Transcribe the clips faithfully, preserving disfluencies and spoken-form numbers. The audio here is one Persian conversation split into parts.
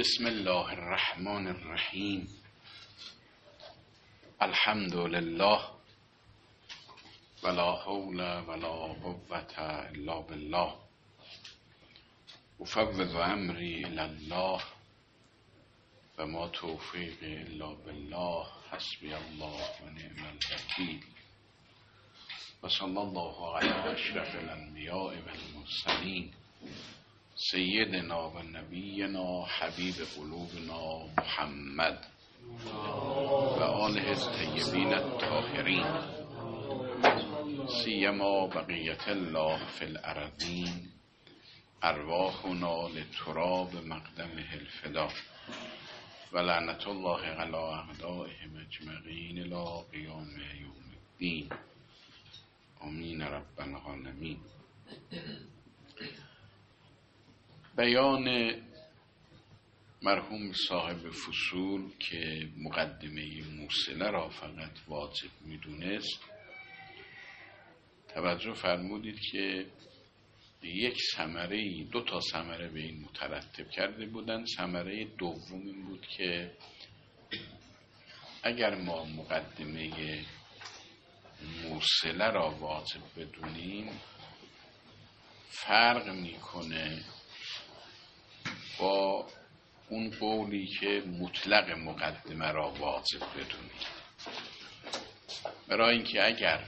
بسم الله الرحمن الرحیم. الحمد لله ولا حول ولا قوة الا بالله. افوض امری الی الله و ما توفیق الا بالله. حسبی الله و نعم الوکیل. و صلی الله علی اشرف الانبیاء و المرسلین سیدنا و نبینا حبیب قلوبنا محمد و آله الطیبین الطاهرین سیما بقیت الله فی الارضین ارواحنا لتراب مقدمه الفدا و لعنت الله علی اعدائهم اجمعین الی قیام یوم الدین. آمین رب العالمین. بیان مرحوم صاحب فصول که مقدمه موصله را فقط واجب میدونست، توجه فرمودید که یک ثمره دو تا ثمره به این مترتب کرده بودن. ثمره دوم این بود که اگر ما مقدمه موصله را واجب بدونیم فرق میکنه با اون قولی که مطلق مقدمه را واجب بدونیم. برای اینکه اگر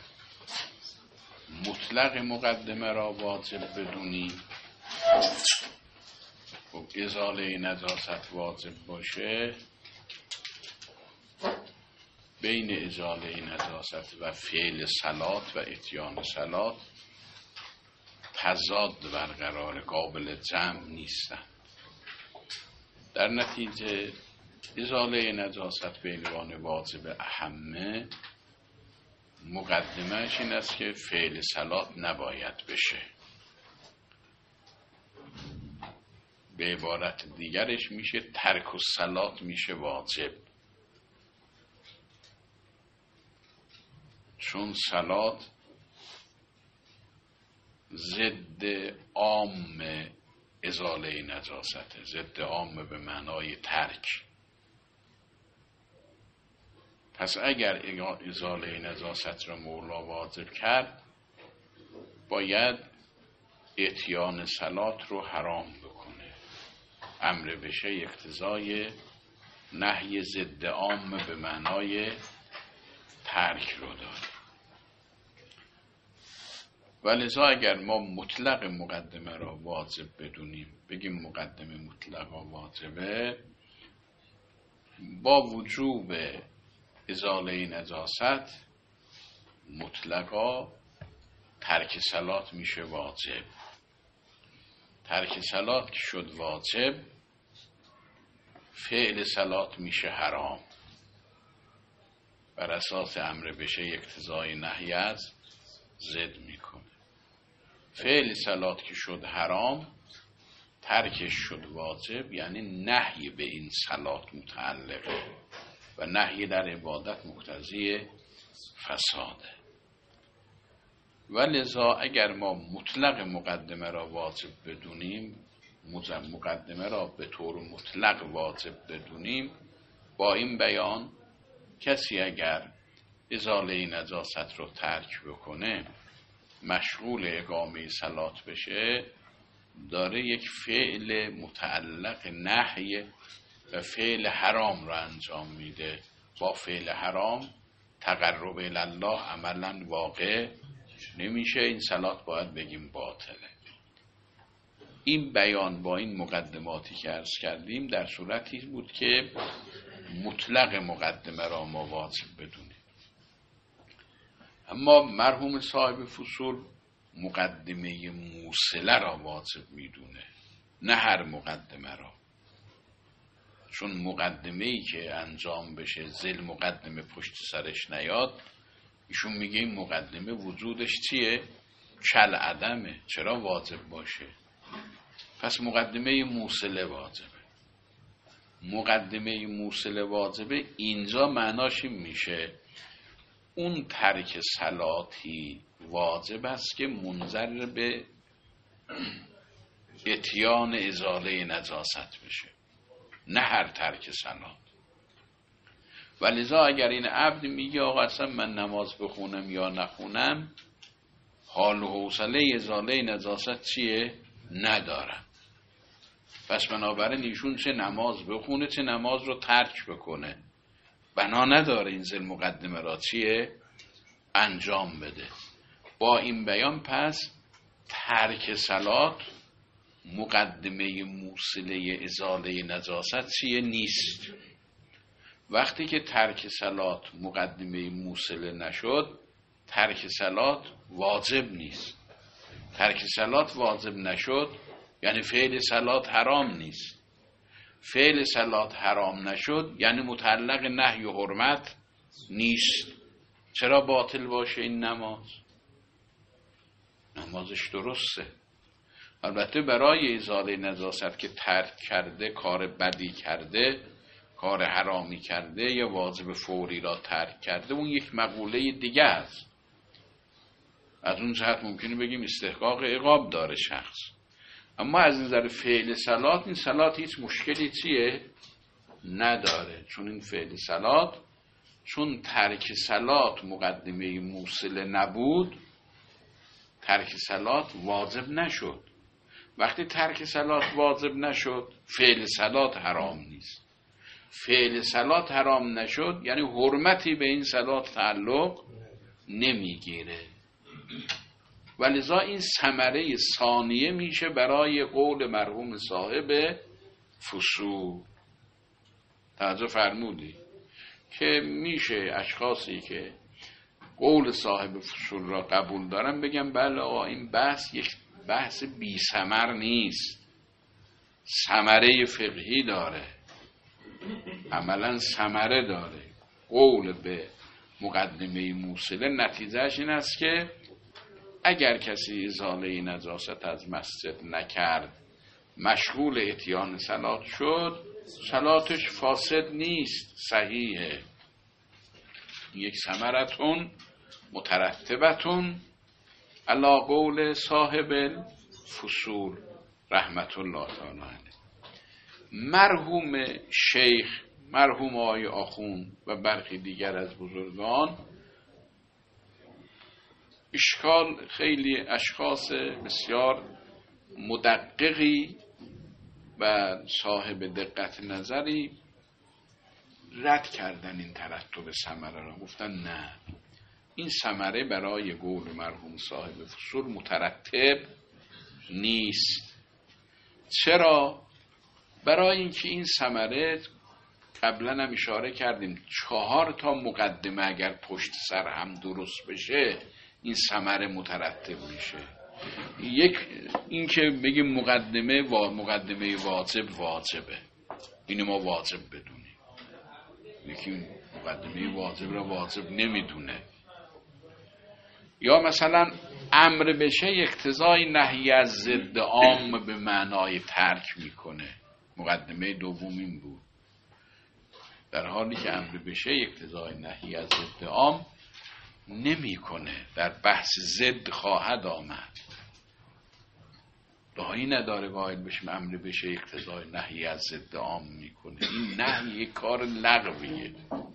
مطلق مقدمه را واجب بدونیم و ازاله نجاست واجب باشه، بین ازاله نجاست و فعل صلات و اتیان صلات تضاد برقرار، قابل جمع نیستن. در نتیجه ازاله نجاست به عنوان واجب اهمه، مقدمهش این است که فعل صلات نباید بشه. به عبارت دیگرش میشه ترک الصلات میشه واجب، چون صلات ضد عام ازاله نجاسته، ضد عام به معنای ترک. پس اگر ازاله نجاست را مولا واجب کرد، باید اتیان صلات رو حرام بکنه. امر بشه اقتضای نهی ضد عام به معنای ترک رو داره. ولذا اگر ما مطلق مقدمه را واجب بدونیم، بگیم مقدمه مطلقا واجبه، با وجوب ازاله نجاست مطلقا ترک صلات میشه واجب. ترک صلات که شد واجب، فعل صلات میشه حرام. بر اساس امر بشه اقتضای نهی از ضد میکنه. فعل صلات که شد حرام، ترکش شد واجب، یعنی نهی به این صلات متعلقه و نهی در عبادت مقتضی فساده. ولذا اگر ما مطلق مقدمه را واجب بدونیم، مقدمه را به طور مطلق واجب بدونیم، با این بیان کسی اگر ازاله نجاست رو ترک بکنه، مشغول اقامه صلات بشه، داره یک فعل متعلق نهی و فعل حرام رو انجام میده. با فعل حرام تقرب الی الله عملا واقع نمیشه، این صلات باید بگیم باطله. این بیان با این مقدماتی که عرض کردیم در صورتی بود که مطلق مقدمه را ما واجب بدونیم. اما مرحوم صاحب فصول مقدمه موصله را واجب میدونه، نه هر مقدمه را. چون مقدمه‌ای که انجام بشه زل مقدمه پشت سرش نیاد، ایشون میگه این مقدمه وجودش چیه؟ کل عدمه، چرا واجب باشه؟ پس مقدمه موصله واجبه. مقدمه موصله واجبه اینجا معناش این میشه اون ترک صلاتی واجب است که منظر به اتیان ازاله نجاست بشه. نه هر ترک صلات. و لذا اگر این عبد میگه آقا اصلا من نماز بخونم یا نخونم حال و حوصله ازاله نجاست چیه؟ ندارم. پس بنابراین ایشون چه نماز بخونه چه نماز رو ترک بکنه، بنا نداره این ذل مقدمه را چیه؟ انجام بده. با این بیان پس ترک صلات مقدمه موصله ازاله نجاست چیه؟ نیست. وقتی که ترک صلات مقدمه موصله نشد، ترک صلات واجب نیست. ترک صلات واجب نشد یعنی فعل صلات حرام نیست. فعل صلات حرام نشد یعنی متعلق نهی و حرمت نیست. چرا باطل باشه این نماز؟ نمازش درسته. البته برای ازاله نجاست که ترک کرده، کار بدی کرده، کار حرامی کرده یا واجب فوری را ترک کرده، اون یک مقوله دیگه است. از اون جهت ممکنه بگیم استحقاق عقاب داره شخص. اما از نظر فعل صلات، این صلات هیچ مشکلی چیه؟ نداره. چون این فعل صلات، چون ترک صلات مقدمه موصله نبود، ترک صلات واجب نشد. وقتی ترک صلات واجب نشد، فعل صلات حرام نیست. فعل صلات حرام نشد یعنی حرمتی به این صلات تعلق نمیگیره. ولذا این ثمره ثانیه میشه برای قول مرحوم صاحب فصول. توجه فرمودی که میشه اشخاصی که قول صاحب فصول را قبول دارن بگم بله آقا این بحث یک بحث بی ثمر نیست، ثمره فقهی داره، عملا ثمره داره. قول به مقدمه موصله نتیجهش این است که اگر کسی ازاله نجاست از مسجد نکرد، مشغول اتیان صلات شد، صلاتش فاسد نیست، صحیحه. یک ثمرتون مترتبتون علی قول صاحب الفصول رحمت الله تعالی علیه. مرحوم شیخ، مرحوم آقای آخوند و برخی دیگر از بزرگان اشکال خیلی اشخاص بسیار مدققی و صاحب دقت نظری رد کردن این ترتب ثمره را. گفتن نه، این ثمره برای قول مرحوم صاحب فصول مترتب نیست. چرا؟ برای اینکه این ثمره قبلا هم اشاره کردیم چهار تا مقدمه اگر پشت سر هم درست بشه این ثمره مترتب میشه. یک اینکه بگیم مقدمه و مقدمه واجب واجبه، اینو ما واجب بدونیم. یکی مقدمه واجب را واجب نمیدونه. یا مثلا امر بشه اقتضای نهی از ضد عام به معنای ترک میکنه. مقدمه دوم این بود. در حالی که امر بشه اقتضای نهی از ضد عام نمیکنه، در بحث ضد خواهد آمد. راهی نداره قائل بشیم امر بشه اقتضای نهی از ضد عام میکنه. این نهی یک کار لغویه،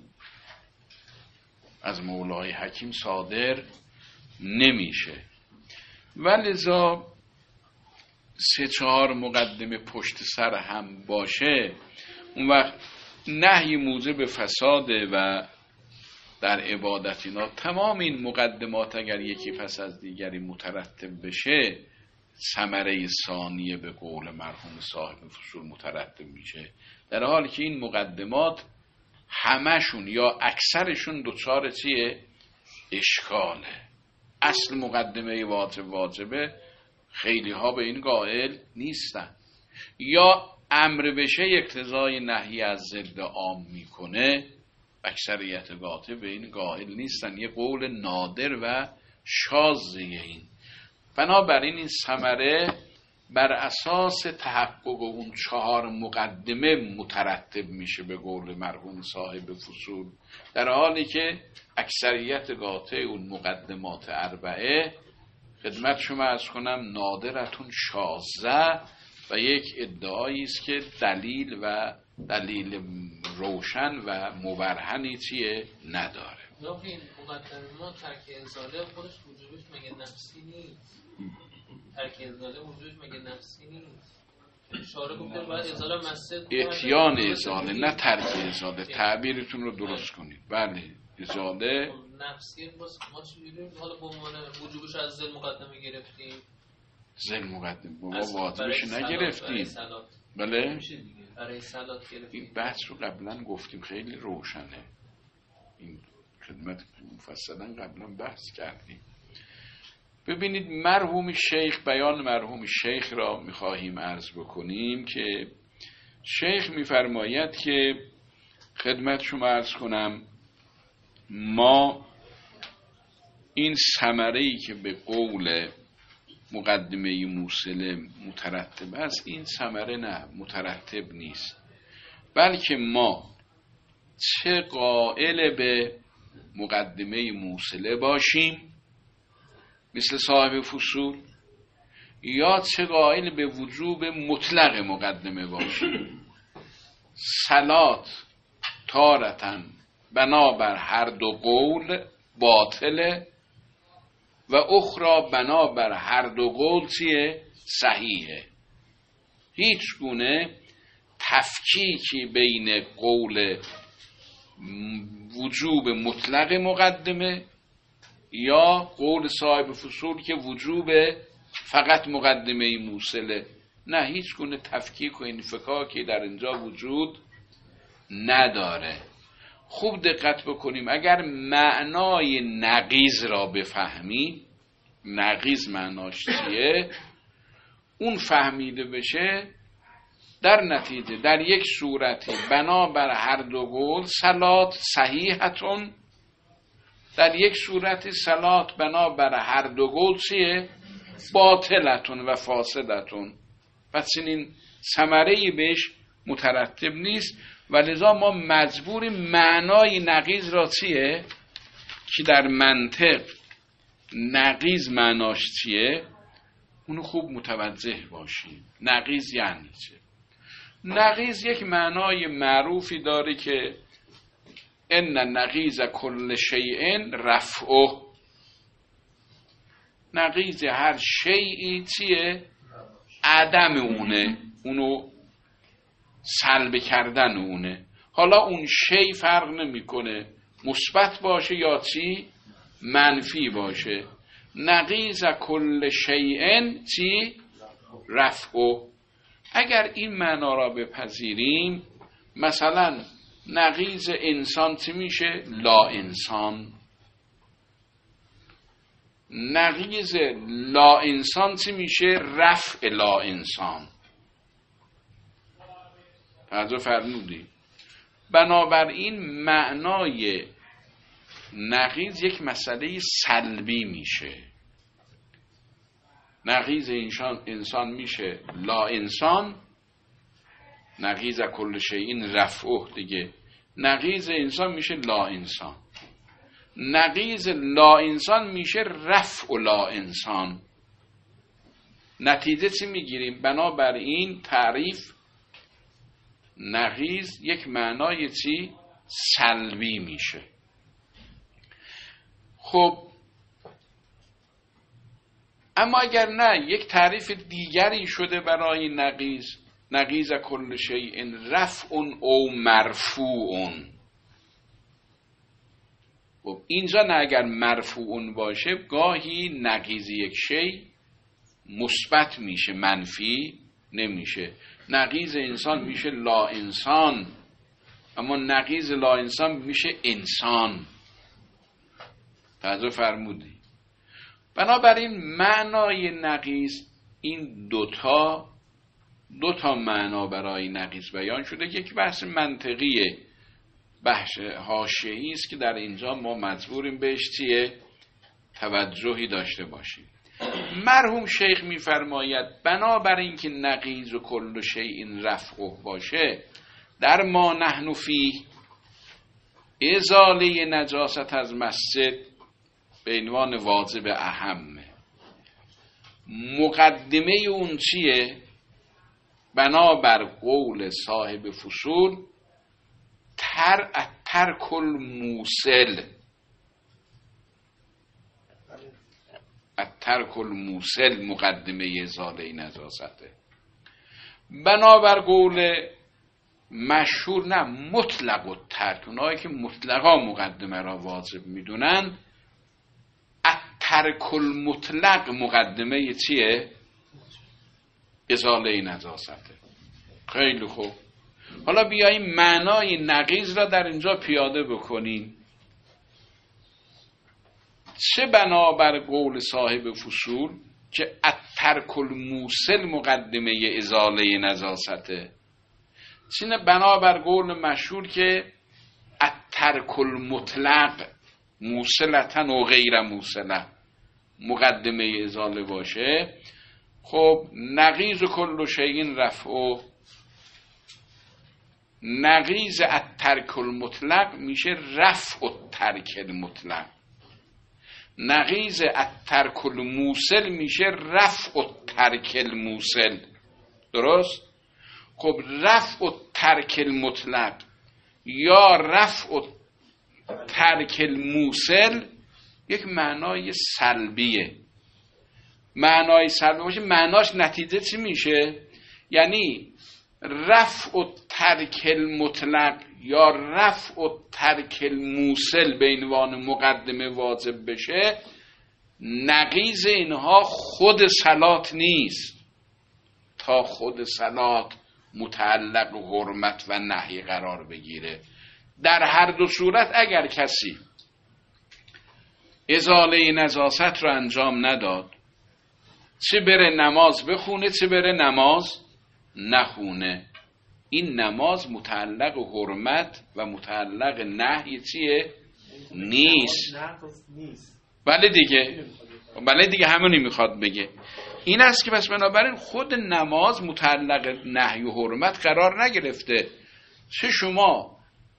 از مولای حکیم صادر نمیشه. ولذا سه چهار مقدمه پشت سر هم باشه، اون وقت نهی موجب فساده و در عبادت اینا تمام این مقدمات اگر یکی پس از دیگری مترتب بشه، ثمره ثانیه به قول مرحوم صاحب فصول مترتب میشه. در حالی که این مقدمات همشون یا اکثرشون دوچار چیه؟ اشکاله. اصل مقدمه واجب واجبه، خیلی ها به این قائل نیستن. یا امر بشه اقتضای نهی از ضد عام میکنه، اکثریت قاطع به این قائل نیستن. یه قول نادر و شاذیه این. بنابراین این ثمره بر اساس تحقق اون چهار مقدمه مترتب میشه به قول مرحوم صاحب فصول، در حالی که اکثریت قاطع اون مقدمات اربعه خدمت شما عرض کنم نادرتون شاذه و یک ادعایی است که دلیل و دلیل روشن و مبرهنی چیه نداره. یا این مقدمه ما ترک ازاله خودش وجودش مگه نفسی نیست؟ ترک ازاله وجودش مگه نفسی نیست؟ اشاره گفته باید ازاله مسجد اتیان ازاله نه ترک ازاله. تعبیرتون رو درست کنید. بله ازاله نفسی باز ما چجوری حالا به عنوان وجودش از ذل مقدمه گرفتیم؟ ذل مقدمه بابا واجبش نگرفتیم. بله برای صلات گرفتیم. این بحث رو قبلا گفتیم خیلی روشنه. این خدمت مفصلا قبلا بحث کردیم. ببینید مرحوم شیخ، بیان مرحوم شیخ را میخواهیم عرض بکنیم که شیخ میفرماید که خدمت شما عرض کنم ما این ثمره‌ای که به قول مقدمه موصله مترتب است این ثمره نه مترتب نیست، بلکه ما چه قائل به مقدمه موصله باشیم مثل صاحب فصول یا چه قائل به وجوب مطلق مقدمه باشیم. صلات تارتن بنابر هر دو قول باطله و اخرى بنابر هر دو قول چیه؟ صحیحه. هیچ گونه تفکیکی بین قول وجوب مطلق مقدمه یا قول صاحب فصول که وجوب فقط مقدمه موصله، نه، هیچ گونه تفکیک و انفکاکی در اینجا وجود نداره. خوب دقت بکنیم. اگر معنای نقیض را بفهمیم، نقیض معناش چیه، اون فهمیده بشه، در نتیجه در یک صورتی بنابر هر دو قول صلات صحیحتون، در یک صورتی صلات بنابر هر دو قول چیه؟ باطلتون و فاسدتون. پس این ثمره‌ای بهش مترتب نیست و لذا ما مجبوریم معنای نقیض را چیه که در منطق نقیض معناش چیه اونو خوب متوجه باشیم. نقیض یعنی چه؟ نقیض یک معنای معروفی داره که ان نقیض کل شیء رفعه. نقیض هر شیئی چیه؟ عدم اونه، اونو سلب کردن اونه. حالا اون شی فرق نمیکنه مثبت باشه یا چی منفی باشه. نقیض کل شیء چی؟ رفعه. اگر این معنا را بپذیریم، مثلا نقیض انسان چی میشه؟ لا انسان. نقیض لا انسان چی میشه؟ رفع لا انسان. توجه فرمودی؟ بنابراین معنای نقیض یک مسئله سلبی میشه. نقیض انسان انسان میشه لا انسان، نقیض کل شیء رفعه دیگه. نقیض انسان میشه لا انسان، نقیض لا انسان میشه رفع لا انسان. نتیجه چی میگیریم؟ بنابراین تعریف نقیض یک معنای چی؟ سلبی میشه. خب اما اگر نه یک تعریف دیگری شده برای نقیض، نقیض کل شیء رفع او مرفوع. خب اینجا نه اگر مرفوع باشه گاهی نقیض یک شی مثبت میشه منفی نمیشه. نقیض انسان میشه لا انسان، اما نقیض لا انسان میشه انسان. توجه فرمودی؟ بنابراین معنای نقیض این دوتا دوتا معنا برای نقیض بیان شده. یک بحث منطقیه، بحث حاشیه‌ای است که در اینجا ما مجبوریم بهش چیه؟ توجهی داشته باشیم. مرحوم شیخ میفرماید بنابراین که نقیض و کل شیء رفعه باشه، در ما نحن فیه ازاله نجاست از مسجد به عنوان واجب اهمه. مقدمه اون چیه؟ بنابر قول صاحب فصول تر ترک الموصل، ترک الموصل مقدمه ازاله نجاسته. بنابر قول مشهور نه، مطلق و ترک، اونایی که مطلقا مقدمه را واجب میدونن، ترک المطلق مقدمه چیه؟ ازاله نجاسته. خیلی خوب، حالا بیاییم معنای نقیض را در اینجا پیاده بکنیم. چه بنابر قول صاحب فصول که الترک الموصل مقدمه ازاله نجاسته، چه بنابر قول مشهور که الترک المطلق موصلتن و غیر موصله مقدمه ازاله باشه. خب نقیض کل شیء رفع، نقیض الترک المطلق میشه رفع الترک المطلق، نقیض الترک الموصل میشه رفع الترک الموصل. درست؟ خب رفع الترک المطلق یا رفع الترک الموصل یک معنای سلبیه. معنای سلبی باشه معناش نتیجه چی میشه؟ یعنی رفع الترک المطلق یا رفع الترک الموصل به عنوان مقدمه واجب بشه، نقیض اینها خود صلات نیست، تا خود صلات متعلق حرمت و نهی قرار بگیره. در هر دو صورت اگر کسی ازاله نجاست رو انجام نداد، چه بره نماز بخونه چه بره نماز نخونه، این نماز متعلق حرمت و متعلق نهی چیه؟ نیست. بله دیگه، بله دیگه همونی میخواد بگه. این است که پس بنابراین خود نماز متعلق نهی و حرمت قرار نگرفته. چه شما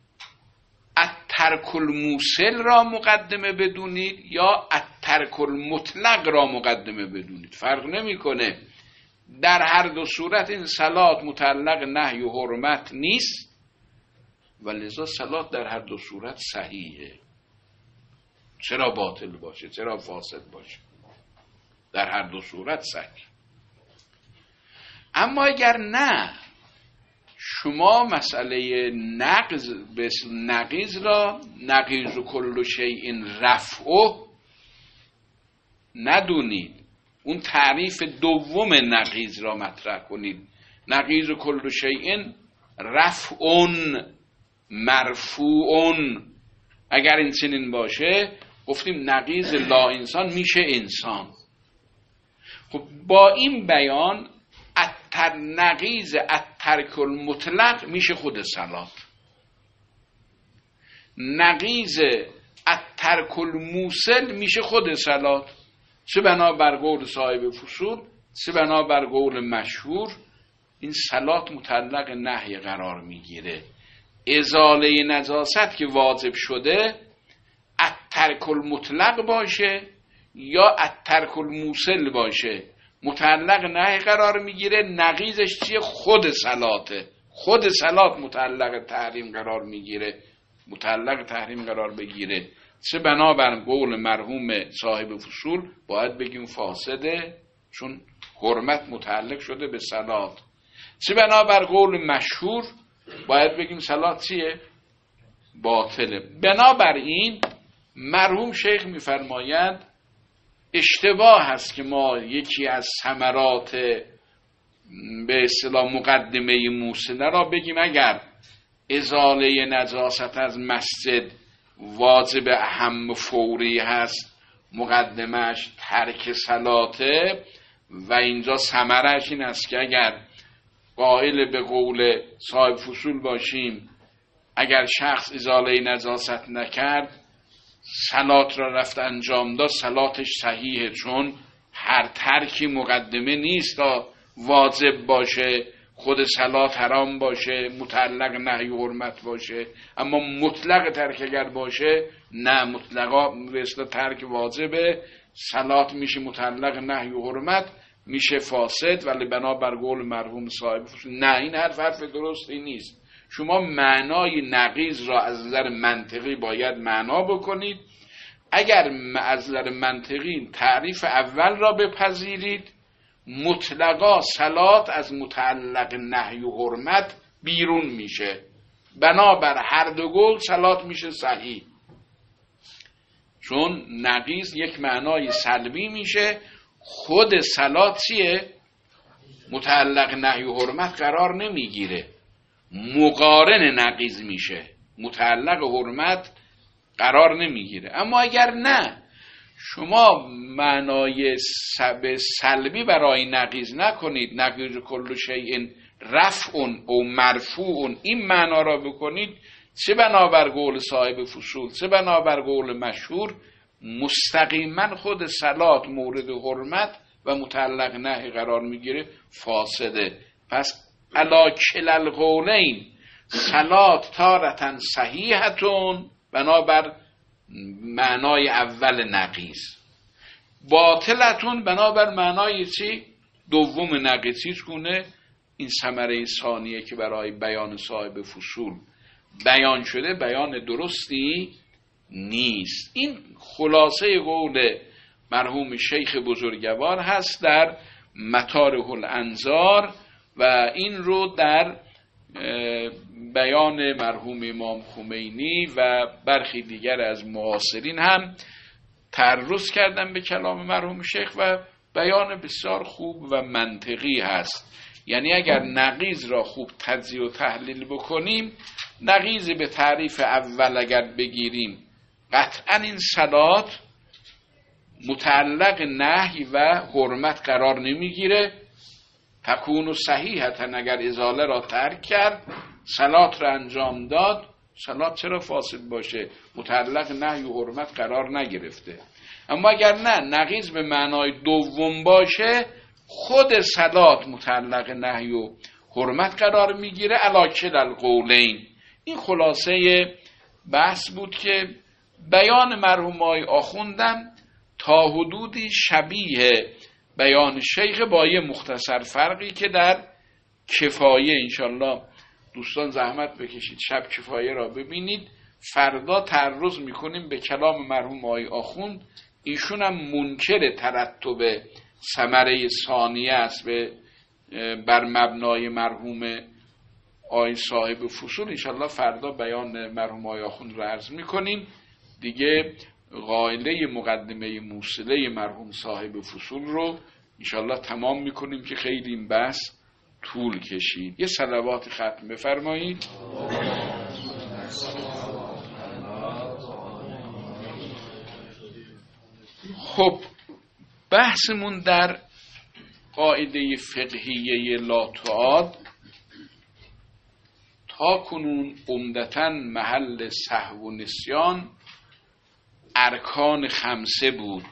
الترک الموصل را مقدمه بدونید یا الترک المطلق را مقدمه بدونید، فرق نمیکنه. در هر دو صورت این صلات متعلق نهی و حرمت نیست و لذا صلات در هر دو صورت صحیحه. چرا باطل باشه؟ چرا فاسد باشه؟ در هر دو صورت صحیح. اما اگر نه، شما مسئله نقض به نقیض را نقیض و کل شیء رفعه ندونید، اون تعریف دوم نقیض را مطرح کنید. نقیض و کل شیء رفعون مرفوعون. اگر این چنین باشه گفتیم نقیض لا انسان میشه انسان. خب با این بیان اتر نقیض الترک المطلق میشه خود صلات، نقیض الترک الموصل میشه خود صلات. چه بنابر قول صاحب فصول چه بنابر قول مشهور این صلات متعلق نهی قرار میگیره. ازاله نجاست که واجب شده الترک المطلق باشه یا الترک الموصل باشه متعلق نهی قرار میگیره. نقیضش چیه؟ خود صلاته. خود صلات متعلق تحریم قرار میگیره، متعلق تحریم قرار بگیره. چه بنابر قول مرحوم صاحب فصول باید بگیم فاسده، چون حرمت متعلق شده به صلات. چه بنابر قول مشهور باید بگیم صلات چیه؟ باطله. بنابراین مرحوم شیخ میفرمایند اشتباه هست که ما یکی از ثمرات به اصطلاح مقدمه موصله را بگیم اگر ازاله نجاست از مسجد واجب اهم فوری هست، مقدمش ترک صلاته و اینجا ثمرش این است که اگر قائل به قول صاحب فصول باشیم اگر شخص ازاله نجاست نکرد صلات را رفت انجام داد صلاتش صحیحه، چون هر ترکی مقدمه نیست تا واجب باشه، خود صلات حرام باشه، متعلق نهی و حرمت باشه. اما مطلق ترک اگر باشه نه، مطلقا به اصطلاح ترک واجبه، صلات میشه متعلق نهی و حرمت میشه فاسد، ولی بنابر قول مرحوم صاحب فصول. نه، این حرف حرف درستی نیست. شما معنای نقیض را از نظر منطقی باید معنا بکنید. اگر از نظر منطقی تعریف اول را بپذیرید، مطلقا صلات از متعلق نهی و حرمت بیرون میشه. بنابر هر دو قول صلات میشه صحیح، چون نقیض یک معنای سلبی میشه. خود صلات چیه؟ متعلق نهی و حرمت قرار نمیگیره، مقارن نقیض میشه، متعلق حرمت قرار نمیگیره. اما اگر نه، شما معنای سلبی برای نقیض نکنید، نقیض کل شیء رفع او مرفوع، این معنا را بکنید، چه بنابر قول صاحب فصول چه بنابر قول مشهور، مستقیما خود صلات مورد حرمت و متعلق نهی قرار میگیره، فاسده. پس علا کل القولین صلات تارتن صحیحتون، بنابر معنای اول نقیض، باطلتون بنابر معنای چی؟ دوم نقیض. هیچ گونه این ثمره ثانیه که برای بیان صاحب فصول بیان شده بیان درستی نیست. این خلاصه قول مرحوم شیخ بزرگوار هست در مطارح الانظار و این رو در بیان مرحوم امام خمینی و برخی دیگر از معاصرین هم تعرض کردن به کلام مرحوم شیخ و بیان بسیار خوب و منطقی هست. یعنی اگر نقیض را خوب تجزیه و تحلیل بکنیم، نقیض به تعریف اول اگر بگیریم، قطعا این صلات متعلق نهی و حرمت قرار نمیگیره. تکون و صحیحتا، اگر ازاله را ترک کرد، صلات را انجام داد، صلات چرا فاسد باشه؟ متعلق نهی و حرمت قرار نگرفته. اما اگر نه، نقیض به معنای دوم باشه، خود صلات متعلق نهی و حرمت قرار میگیره. علی کل القولین. این خلاصه بحث بود که بیان مرحوم آقای آخوندم تا حدودی شبیه بیان شیخ، با یه مختصر فرقی که در کفایه انشالله دوستان زحمت بکشید شب کفایه را ببینید. فردا تعرض میکنیم به کلام مرحوم آقای آخوند. ایشون هم منکر ترتب ثمره ثانیه است به بر مبنای مرحوم آقای صاحب فصول. انشالله فردا بیان مرحوم آقای آخوند را عرض میکنیم. دیگه قائله مقدمه موصله مرحوم صاحب فصول رو انشالله تمام میکنیم که خیلی این بحث طول کشید. یه صلوات ختم بفرمایید. خب بحثمون در قاعده فقهیه لا تعاد تا کنون عمدتاً محل سهو و نسیان ارکان خمسه بود،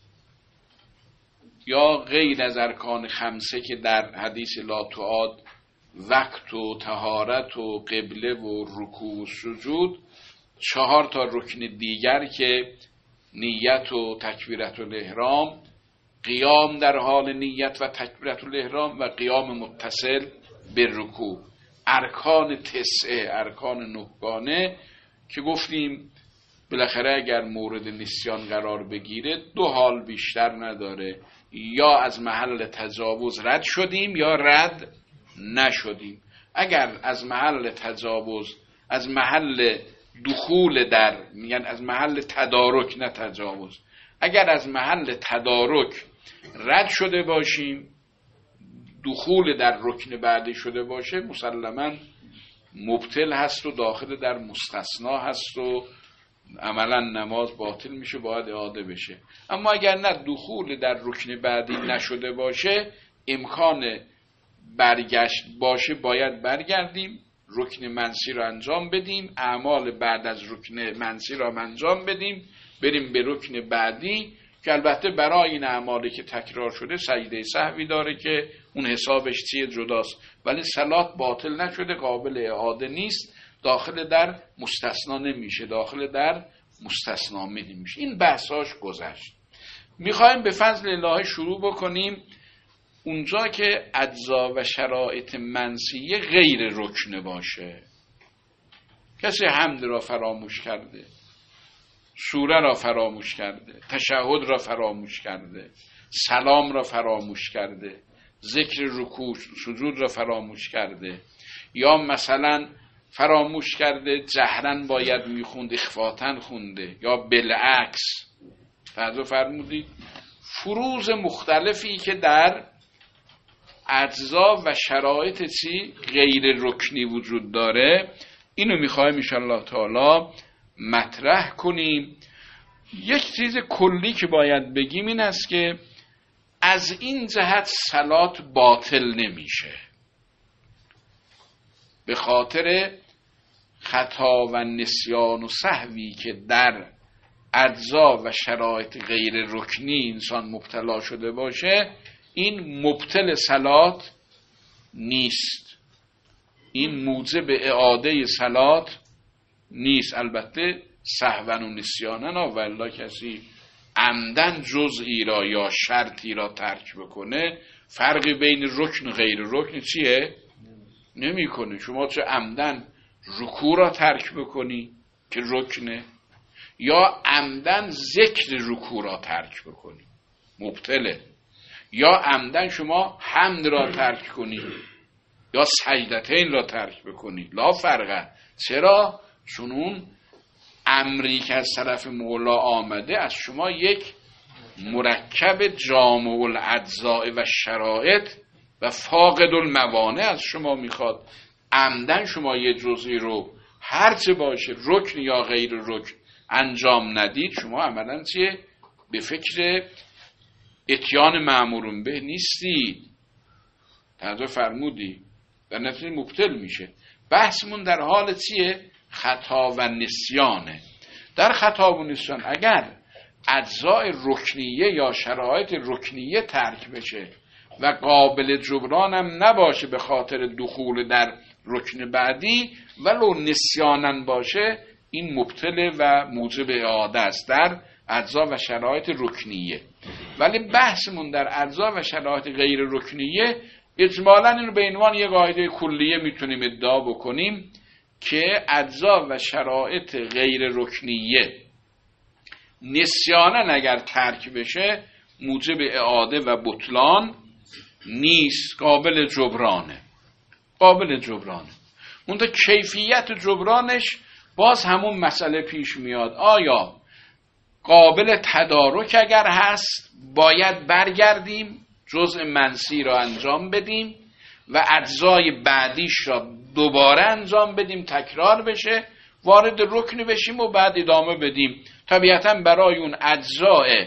یا غیر از ارکان خمسه که در حدیث لا تعاد وقت و طهارت و قبله و رکوع و سجود، چهار تا رکن دیگر که نیت و تکبیرت الاحرام، قیام در حال نیت و تکبیرت الاحرام و قیام متصل به رکوع، ارکان تسعه، ارکان نهگانه که گفتیم بالاخره اگر مورد نسیان قرار بگیره دو حال بیشتر نداره، یا از محل تجاوز رد شدیم یا رد نشدیم. اگر از محل تجاوز، از محل دخول در، میگن از محل تدارک نه تجاوز، اگر از محل تدارک رد شده باشیم، دخول در رکن بعدی شده باشه، مسلماً مبطل هست و داخل در مستثنا هست و عملا نماز باطل میشه، باید اعاده بشه. اما اگر نه دخول در رکن بعدی نشده باشه، امکان برگشت باشه، باید برگردیم، رکن منسی رو انجام بدیم، اعمال بعد از رکن منسی رو انجام بدیم، بریم به رکن بعدی که البته برای این اعمالی که تکرار شده سجده سهوی داره که اون حسابش چیه جداست، ولی صلات باطل نشده، قابل اعاده نیست، داخل در مستثنا نمیشه، داخل در مستثنا میشه. این بحثاش گذشت. میخوایم به فضل الله شروع بکنیم اونجا که اجزا و شرایط منسیه غیر رکن باشه. کسی حمد را فراموش کرده، سوره را فراموش کرده، تشهد را فراموش کرده، سلام را فراموش کرده، ذکر رکوع سجود را فراموش کرده، یا مثلا فراموش کرده جهرن باید میخوند اخفاتن خونده، یا بالعکس. توجه فرمودید؟ فروض مختلفی که در اجزا و شرایط چی غیر رکنی وجود داره، اینو میخوایم ان شاء الله تعالی مطرح کنیم. یک چیز کلی که باید بگیم این است که از این جهت صلات باطل نمیشه، به خاطر خطا و نسیان و سهوی که در اجزا و شرایط غیر رکنی انسان مبتلا شده باشه، این مبطل صلات نیست، این موجب اعاده صلات نیست. البته سهوا و نسیانا و الا کسی عمدن جزئی را یا شرطی را ترک بکنه، فرقی بین رکن و غیر رکن چیه؟ نمی کنه. شما چه عمدن رکوع را ترک بکنی که رکنه، یا عمدن ذکر رکوع را ترک بکنی مبطله، یا عمدن شما حمد را ترک کنی یا سجدتین را ترک بکنی، لا فرقه. چرا؟ چون اون امری که از طرف مولا آمده از شما یک مرکب جامع الاجزاء و شرایط و فاقد الموانع از شما میخواد. عمدن شما یه جزئی رو هرچه باشه رکن یا غیر رکن انجام ندید، شما عملاً چیه؟ به فکر اتیان مأمورون به نیستید. توجه فرمودی؟ در نتیجه مبطل میشه. بحثمون در حال چیه؟ خطا و نسیانه. در خطا و نسیان اگر اجزای رکنیه یا شرایط رکنیه ترک بشه و قابل جبران هم نباشه به خاطر دخول در رکن بعدی، ولو نسیانن باشه، این مبطل و موجب اعاده است در اجزا و شرایط رکنیه. ولی بحثمون در اجزا و شرایط غیر رکنیه اجمالاً این رو به عنوان یک قاعده کلیه میتونیم ادعا بکنیم که اجزا و شرایط غیر رکنیه نسیانن اگر ترک بشه موجب اعاده و بطلان نیست، قابل جبرانه. قابل جبرانه. اون تا کیفیت جبرانش باز همون مسئله پیش میاد، آیا قابل تدارک اگر هست باید برگردیم جزء منسی را انجام بدیم و اجزای بعدیش را دوباره انجام بدیم، تکرار بشه، وارد رکن بشیم و بعد ادامه بدیم. طبیعتا برای اون اجزای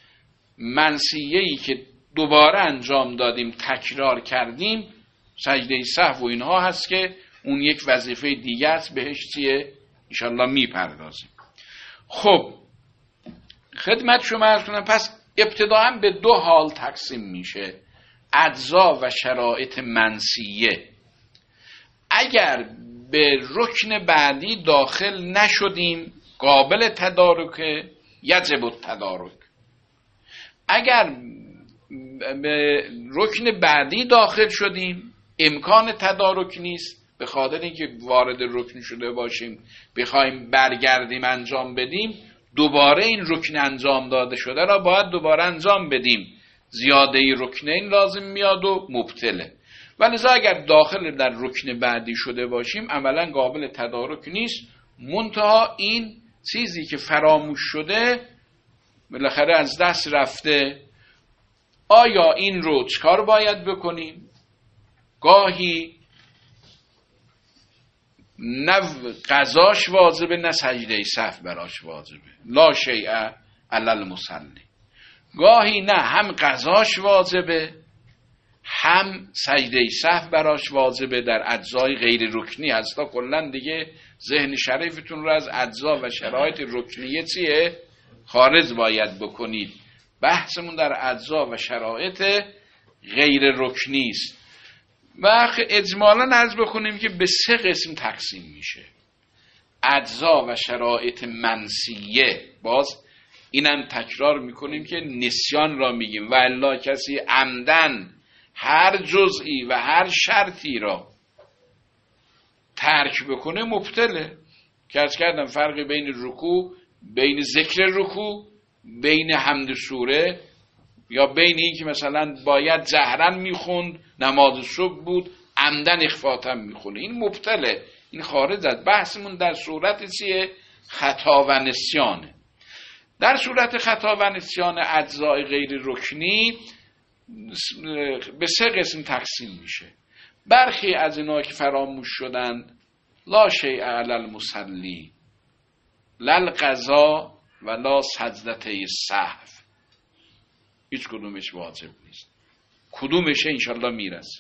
منسیه‌ای که دوباره انجام دادیم تکرار کردیم سجده سهو و اینها هست که اون یک وظیفه دیگه است، بهش چیه؟ انشالله میپردازیم. خب خدمت شما عرض کنم، پس ابتداعا به دو حال تقسیم میشه اجزا و شرایط منسیه. اگر به رکن بعدی داخل نشدیم قابل تدارک، یجب التدارک. اگر به رکن بعدی داخل شدیم امکان تدارک نیست، به خاطر اینکه وارد رکن شده باشیم بخوایم برگردیم انجام بدیم، دوباره این رکن انجام داده شده را باید دوباره انجام بدیم، زیاده رکنین لازم میاد و مبطله. ولی اگر داخل در رکن بعدی شده باشیم عملا قابل تدارک نیست، منتها این چیزی که فراموش شده بالاخره از دست رفته. آیا این رو چکار باید بکنیم؟ گاهی نه قضاش واجبه نه سجده سهو براش واجبه، لا شیء علی المصلی. گاهی نه هم قضاش واجبه هم سجده سهو براش واجبه در اجزای غیر رکنی هست. تا کلا دیگه ذهن شریفتون رو از اجزا و شرایط رکنیه چیه؟ خارج باید بکنید. بحثمون در اجزا و شرایط غیر رکنی است. و اجمالا عرض بکنیم که به سه قسم تقسیم میشه اجزا و شرایط منسیه. باز اینم تکرار میکنیم که نسیان را میگیم و الا کسی عمدن هر جزئی و هر شرطی را ترک بکنه مبطله. که از کردم فرق بین رکوع، بین ذکر رکوع، بین حمد سوره، یا بین این که مثلا باید جهرن میخوند، نماز صبح بود، عمدن اخفاتم میخونه، این مبطله، این خارج از بحثمون. در صورت چیه؟ خطا و نسیانه. در صورت خطا و نسیان اجزای غیر رکنی به سه قسم تقسیم میشه. برخی از اینا که فراموش شدن، لا شیء علی المصلی لا القضا و لا سجدته سهو، هیچ کدومش واجب نیست. کدومشه انشالله میرسه.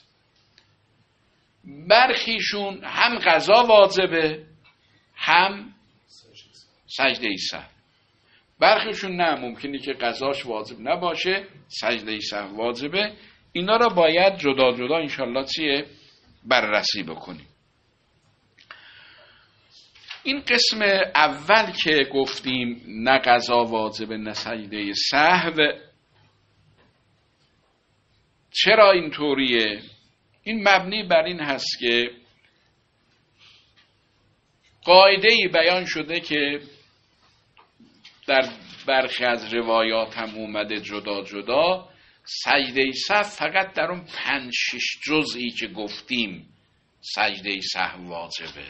برخیشون هم قضا واجبه هم سجده سهو. برخیشون نه، ممکنه که قضاش واجب نباشه، سجده سهو واجبه. اینا را باید جدا جدا انشالله چیه؟ بررسی بکنیم. این قسم اول که گفتیم نه قضا واجبه نه سجده سهو، چرا اینطوریه؟ این مبنی بر این هست که قاعده‌ای بیان شده که در برخی از روایات هم اومده جدا جدا، سجده سهو فقط در اون پنج شش جزئی که گفتیم سجده سهو واجبه.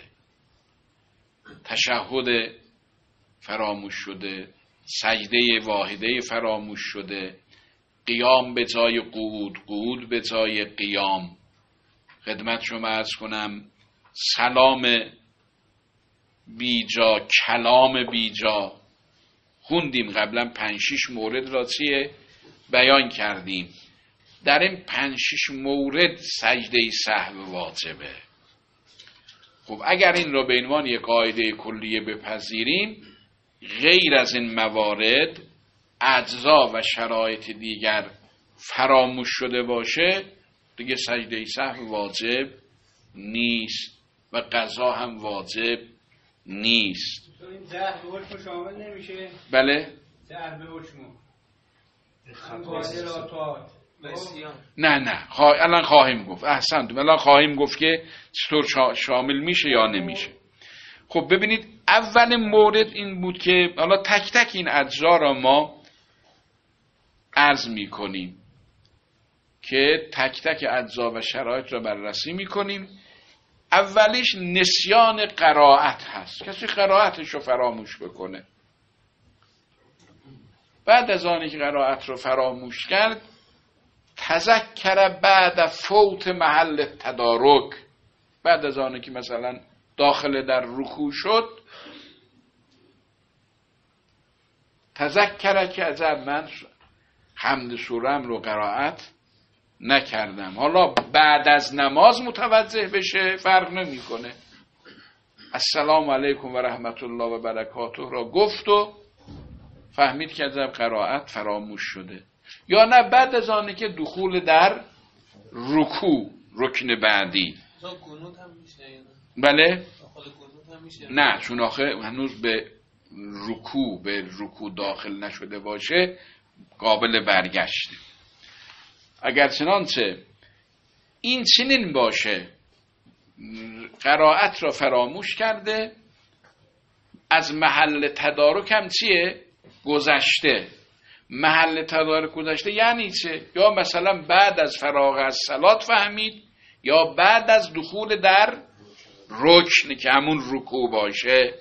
تشهد فراموش شده، سجده واحده فراموش شده، قیام به جای قعود، قعود به جای قیام، خدمت شما عرض کنم سلام بیجا، کلام بیجا، خوندیم قبلا پنج شش مورد را چیه بیان کردیم. در این پنج شش مورد سجده سهو واجبه. خب اگر این را به عنوان یک قاعده کلیه بپذیریم، غیر از این موارد اجزا و شرایط دیگر فراموش شده باشه، دیگه سجده سهو واجب نیست و قضا هم واجب نیست. این جهر به حکم شامل نمیشه؟ بله؟ جهر به حکم نه نه خوا... الان خواهیم گفت. احسنتم، الان خواهیم گفت که چطور شا... شامل میشه یا نمیشه. خب ببینید، اول مورد این بود که حالا تک تک این اجزا را ما عرض میکنیم که تک تک اجزا و شرایط را بررسی میکنیم. اولیش نسیان قرائت هست. کسی قرائتش رو فراموش بکنه، بعد از آنی که قرائت رو فراموش کرد، تذکر بعد فوت محل تدارک، بعد از آنی که مثلا داخل در رکوع شد، تذکر که از من حمد سورم رو قرائت نکردم. حالا بعد از نماز متوجه بشه فرق نمیکنه. السلام علیکم و رحمت الله و برکاته را گفت و فهمید که از قرائت فراموش شده، یا نه بعد از آنه که دخول در رکوع، رکن بعدی. قنوت هم میشه؟ بله؟ قنوت هم میشه؟ نه، چون آخه هنوز به رکوع به رکوع داخل نشده باشه قابل برگشته. اگر چنانچه این چنین باشه، قرائت را فراموش کرده، از محل تدارک هم چیه؟ گذشته. محل تدارک گذشته یعنی چه؟ یا مثلا بعد از فراغ از صلات فهمید، یا بعد از دخول در رکن که همون رکوع باشه.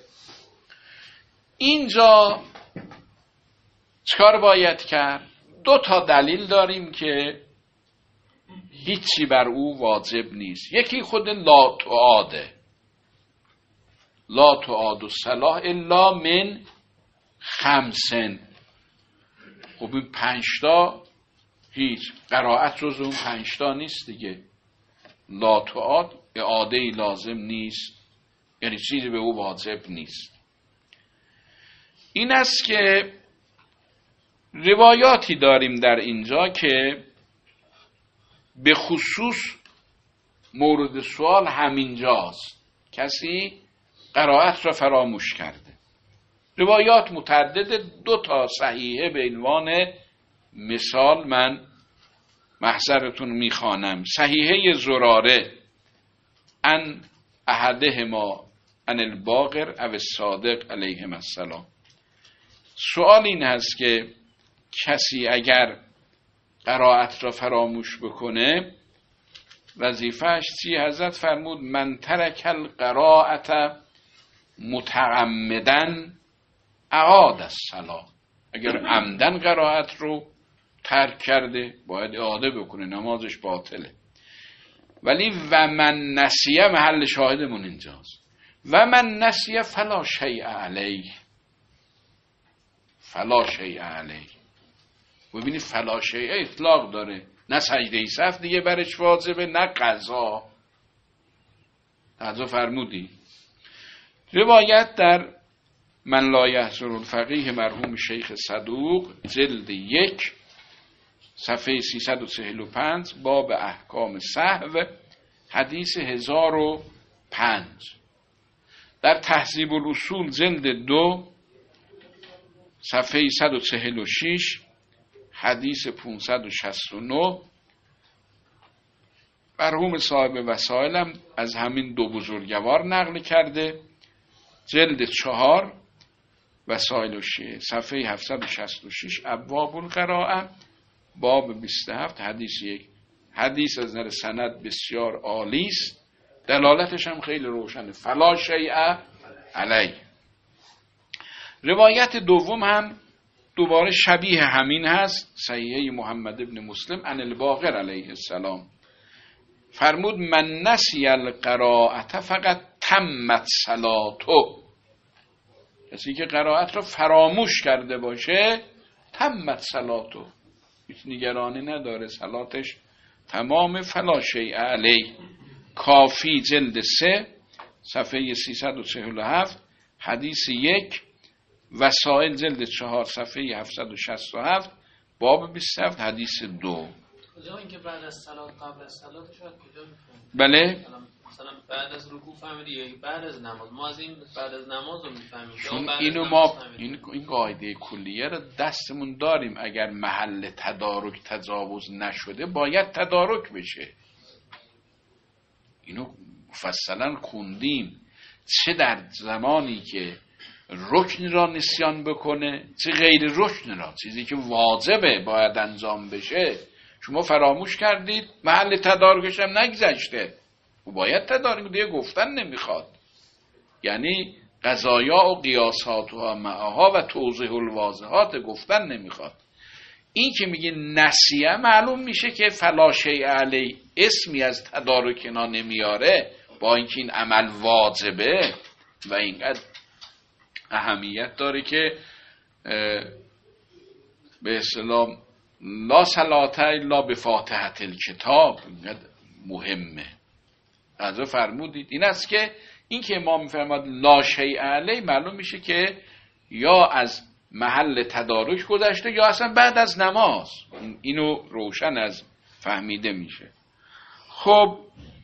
اینجا چکار باید کرد؟ دو تا دلیل داریم که هیچی بر او واجب نیست. یکی خود لا تعاده، لا تعاد الصلاة الا من خمسن. خب این پنجتا هیچ قرائت جز اون پنجتا نیست دیگه. لا تعاد اعاده‌ای لازم نیست، یعنی چیزی به او واجب نیست. این است که روایاتی داریم در اینجا که به خصوص مورد سوال همینجاست، کسی قرائت را فراموش کرده. روایات متعدد، دو تا صحیحه به عنوان مثال من محضرتون میخوانم. صحیحه زراره ان احدهما ان الباقر او الصادق علیهم السلام. سوال این هست که کسی اگر قرائت را فراموش بکنه وظیفه‌اش چی؟ حضرت فرمود من ترک القراءت متعمدا اعاد الصلاة. اگر عمدن قرائت رو ترک کرده باید اعاده بکنه، نمازش باطله. ولی و من نسیه محل شاهدمون اینجاست. و من نسیه فلا شیء علیه، فلا شیء علیه. ببینید فلا شیء اطلاق داره، نه سجده سهو دیگه برش واجبه نه قضا. قضا فرمودی. روایت در من لا یحضر الفقیه مرحوم شیخ صدوق جلد یک صفحه سیصد و چهل و پنج باب احکام سهو حدیث هزار و پنج. در تهذیب الاصول جلد دو صفحه صد و چهل و شش حدیث پانصد و شصت و نه مرحوم صاحب وسائلم از همین دو بزرگوار نقل کرده. جلد چهار وسائل و شیعه صفحه هفتصد و شصت و شش ابواب القراءه باب بیست و هفت حدیث یک. حدیث از نظر سند بسیار عالی است، دلالتش هم خیلی روشنه. فلا شیء علیه. روایت دوم هم دوباره شبیه همین هست، صحیحه محمد ابن مسلم عن الباقر علیه السلام. فرمود من نسی القراءت فقط تمت صلاتو. کسی که قرائت را فراموش کرده باشه تمت صلاتو، هیچ نگرانی نداره، صلاتش تمام. فلا شیء علیه. کافی جلد سه صفحه سیصد و چهل و هفت حدیث یک. وسائل جلد چهار صفحه هفتصد و شصت و هفت باب بیست و هفت حدیث دو. کجا این که بعد از صلات قبل از صلات شاید کجا میفهمیم؟ بله مثلا بعد از رکوع فهمیدی یا بعد از نماز؟ ما از این بعد از نماز رو میفهمیم چون اینو ما این این قاعده کلیه رو دستمون داریم. اگر محل تدارک تجاوز نشده باید تدارک بشه. اینو مفصلا خوندیم، چه در زمانی که رکن را نسیان بکنه چه غیر رکن را، چیزی که واجبه باید انجام بشه شما فراموش کردید، محل تدارکش هم نگذشته و باید تدارک دیگه گفتن نمیخواد. یعنی قضایا و قیاسات و معها و توضیح الواضحات گفتن نمیخواد. این که میگه نسیه معلوم میشه که فلا شیء علی اسمی از تدارکنا نمیاره، با اینکه این عمل واجبه و اینقدر اهمیت داره که به اصطلاح لا صلاة الا بفاتحة الکتاب، اینقدر مهمه. از فرمودید این است که این که امام میفرماد لا شیء علی معلوم میشه که یا از محل تدارک گذشته یا اصلا بعد از نماز. اینو روشن از فهمیده میشه. خب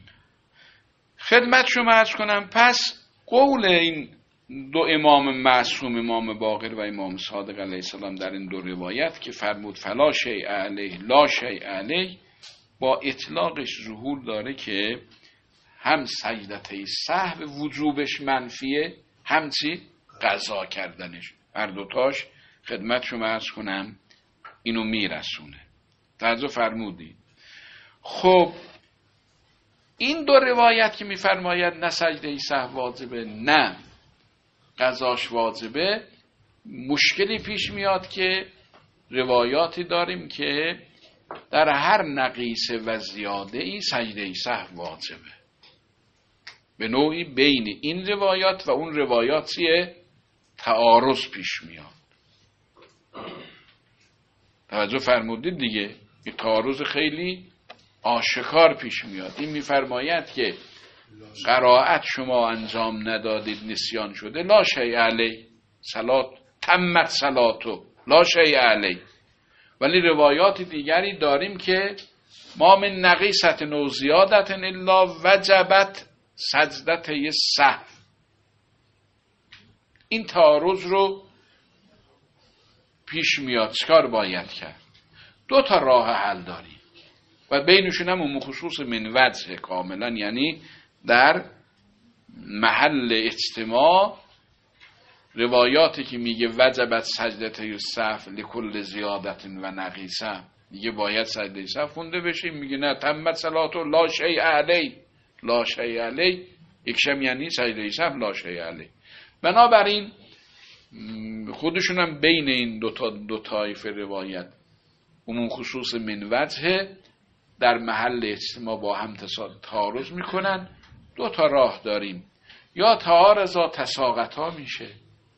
خدمت شما عرض کنم، پس قول این دو امام معصوم، امام باقر و امام صادق علیه السلام در این دو روایت که فرمود فلا شیء علیه لا شیء علیه، با اطلاقش ظهور داره که هم سجدته سهو وجوبش منفیه، هم چی؟ قضا کردنش. هر دوتاش خدمت شما عرض کنم اینو میرسونه. توجه فرمودی؟ خب این دو روایت که میفرماید نه سجده سهو واجبه نه قضاش واجبه، مشکلی پیش میاد که روایاتی داریم که در هر نقیصه و زیاده ای سجده سهو واجبه. به نوعی بین این روایات و اون روایات چیه؟ تعارض پیش میاد. توجه فرمودید دیگه، این تعارض خیلی آشکار پیش میاد. این میفرماید که قرائت شما انجام ندادید، نسیان شده، لا شیء علی، صلات تمت صلاتو لا شیء علی. ولی روایات دیگری داریم که ما من نقیصت و زیادت الا وجبت سجدت سهو. این تعارض رو پیش میاد، چکار باید کرد؟ دو تا راه حل داریم. و بینشون هم اون خصوص من وجه کاملا، یعنی در محل اجتماع روایاتی که میگه وجبت سجدته السهو لکل زیادت و نقیصه، میگه باید سجده سهو خونده بشه، میگه نه تمت صلات لا شیء علی، لا شیء علی یکشم یعنی سجده سهو لا شیء علی. بنابراین خودشون هم بین این دو تا دو طایفه روایت عموم خصوص من وجه در محل اجتماع با هم تعارض میکنن. دو تا راه داریم، یا تعارضا تساقطا میشه،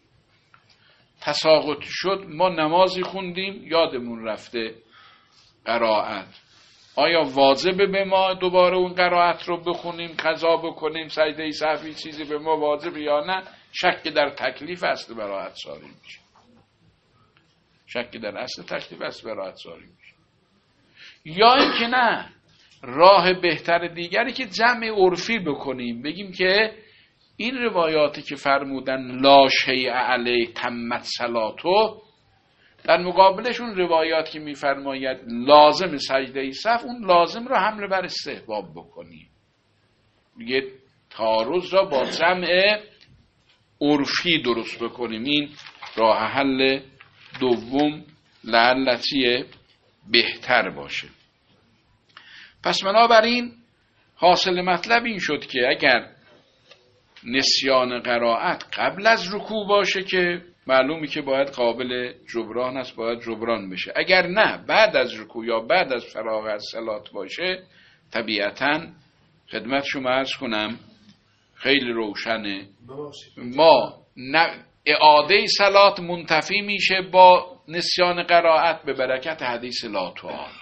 تساقط شد ما نمازی خوندیم یادمون رفته قرائت، آیا واجبه به ما دوباره اون قرائت رو بخونیم قضا بکنیم سجده سهوی چیزی به ما واجبه یا نه؟ شک در تکلیف اصل براءت صاری میشه، شک در اصل تکلیف اصل براءت صاری میشه. یا اینکه نه، راه بهتر دیگری که جمع عرفی بکنیم، بگیم که این روایاتی که فرمودن لا شیء علی تمت صلاتو، در مقابلش اون روایات که میفرماید لازم سجده سهو، اون لازم رو حمل بر استحباب بکنیم. میگه تعارض را با جمع عرفی درست بکنیم. این راه حل دوم لعلتی بهتر باشه. پس بنابراین حاصل مطلب این شد که اگر نسیان قرائت قبل از رکوع باشه که معلومی که باید قابل جبران است، باید جبران بشه. اگر نه بعد از رکوع یا بعد از فراغ از صلات باشه، طبیعتاً خدمت شما عرض کنم خیلی روشنه، ما اعاده صلات منتفی میشه با نسیان قرائت به برکت حدیث لا تعال.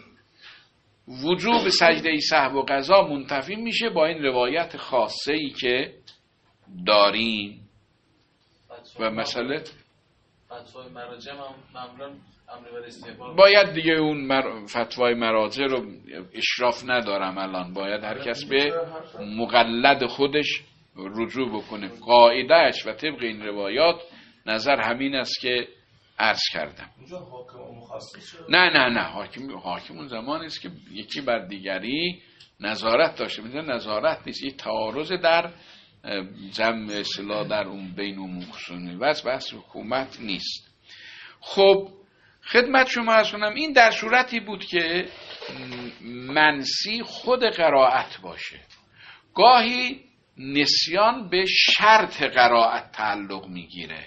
وجوب سجده سهو و قضا منتفی میشه با این روایت خاصه ای که داریم. و مسئله فتوای مراجع معمولا امر بر استحباب، باید دیگه اون مر... فتوای مراجع رو اشراف ندارم الان، باید هر کس به مقلد خودش رجوع بکنه. قاعدهش و طبق این روایات نظر همین است که عرض کردم. نه نه نه حاکم حاکم اون زمان است که یکی بر دیگری نظارت داشته باشه. نظارت نیست، یک تعارض در جمع اصلاح در اون بین و مخصوصی بس بس حکومت نیست. خب خدمت شما عرض کنم این در صورتی بود که منسی خود قرائت باشه. گاهی نسیان به شرط قرائت تعلق میگیره.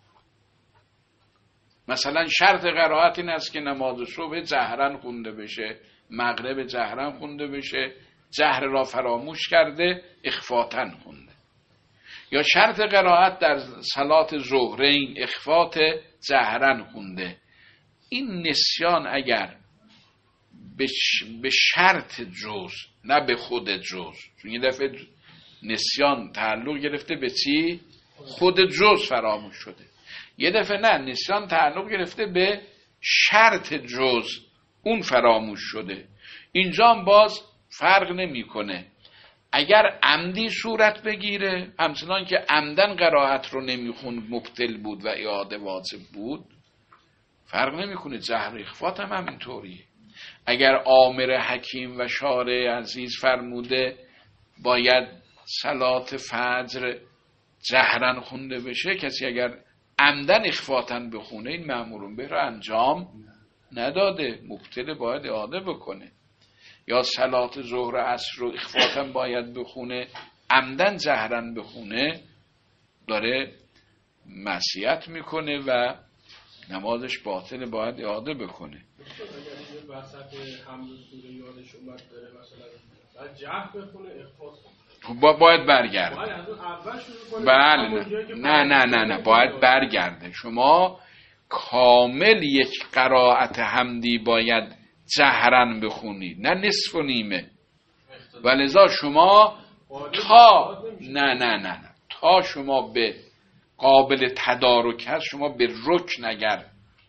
مثلا شرط قرائت این است که نماز صبح جهرن خونده بشه، مغرب جهرن خونده بشه، جهر را فراموش کرده اخفاتن خونده. یا شرط قرائت در صلات ظهرین اخفات جهرن خونده. این نسیان اگر به شرط جز نه به خود جز، چون یه دفعه نسیان تعلق گرفته به چی؟ خود جز فراموش شده. یه دفعه نه، نسیان تعلق گرفته به شرط جز، اون فراموش شده. اینجا باز فرق نمیکنه. اگر عمدی صورت بگیره، همچنان که عمدن قرائت رو نمیخوند مبطل بود و اعاده واجب بود، فرق نمیکنه. جهر اخفات هم همینطوریه. اگر آمر حکیم و شارع عزیز فرموده باید صلات فجر جهرن خونده بشه، کسی اگر عمدن اخفاتن بخونه این مأمورون به رو انجام نداده، مبطل باید اعاده بکنه. یا صلات ظهر عصر رو اخفاتن باید بخونه، عمدن جهرن بخونه، داره معصیت میکنه و نمازش باطل، باید اعاده بکنه. اگر وسط حمد سوره یادش اومد داره مثلا بعد جهر بخونه اخفات با باید برگرده. باید از اون اول شروع کنه. بله نه نه نه نه باید برگرده. شما کامل یک قرائت حمدی باید جهرن بخونید، نه نصف و نیمه. ولذا شما تا نه نه نه نه تا شما به قابل تدارک هست، شما به رکن اگر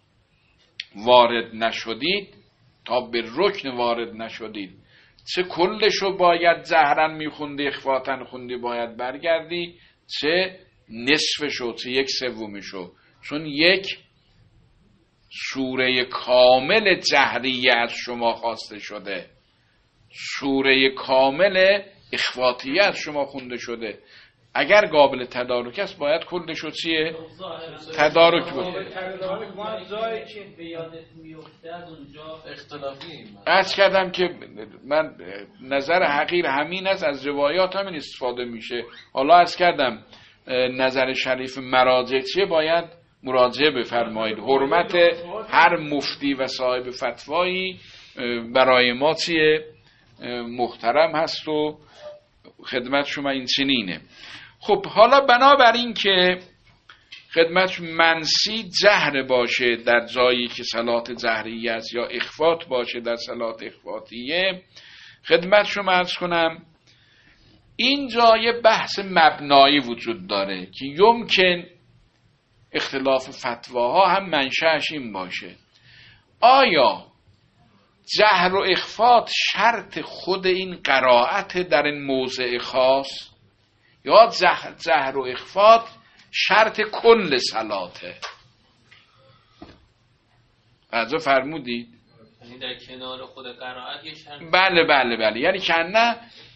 وارد نشدید، تا به رکن وارد نشدید، چه کلشو باید جهرن میخوندی اخفاتن خوندی باید برگردی، چه نصفشو، چه یک سومشو. چون یک سوره کامل جهریه از شما خواسته شده. سوره کامل اخفاتیه شما خونده شده. اگر قابل تدارک است باید کلش رو چیه؟ تدارک باشه. عرض کردم که من نظر حقیر همین است، از روایات همین استفاده میشه. حالا عرض کردم نظر شریف مراجع چیه باید مراجعه بفرمایید. حرمت هر مفتی و صاحب فتوایی برای ما چیه؟ محترم هست و خدمت شما این چنینه. خب حالا بنابراین که خدمت منسی جهر باشه در جایی که صلات جهریه است یا اخفات باشه در صلات اخفاتیه، خدمت شما عرض کنم این جای بحث مبنایی وجود داره که یمکن اختلاف فتواها هم منشأش این باشه آیا جهر و اخفات شرط خود این قرائت در این موضع خاص یا جهر و اخفات شرط کل صلاته؟ قضا فرمودید؟ یعنی در کنار خود قرائت یه شرط. بله بله بله، یعنی که نه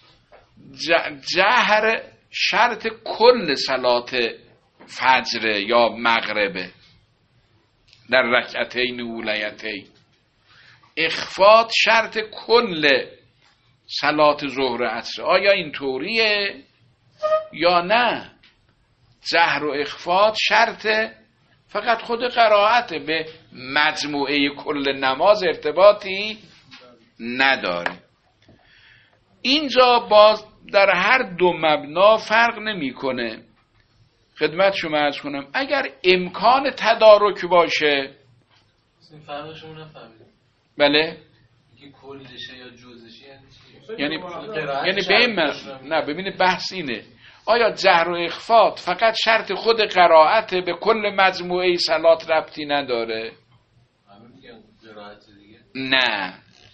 جهر شرط کل صلات فجر یا مغربه در رکعتین اولیتین، اخفات شرط کل صلات ظهر عصر. آیا این طوریه یا نه جهر و اخفات شرط فقط خود قرائته، به مجموعه کل نماز ارتباطی نداره؟ اینجا باز در هر دو مبنا فرق نمیکنه. خدمت شما عرض کنم اگر امکان تدارک باشه، این فرقش رو نفهمیدم. بله که کلشه یا جزشه یعنی یعنی به این من... نه ببینید بحث اینه آیا جهر و اخفات فقط شرط خود قرائت به کل مجموعه صلات ربطی نداره؟ نه،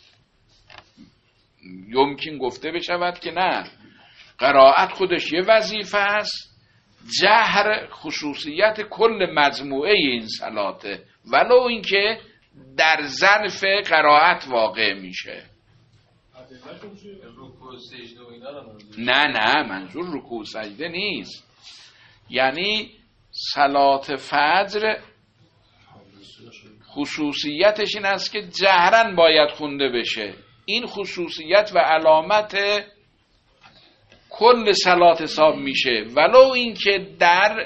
یمکن گفته بشود که نه، قرائت خودش یه وظیفه است، جهر خصوصیت کل مجموعه این صلاته ولو اینکه در ظرف قرائت واقع میشه. نه نه منظور رکوع سجده نیست، یعنی صلات فجر خصوصیتش این است که جهرن باید خونده بشه. این خصوصیت و علامت کل صلات حساب میشه ولو اینکه در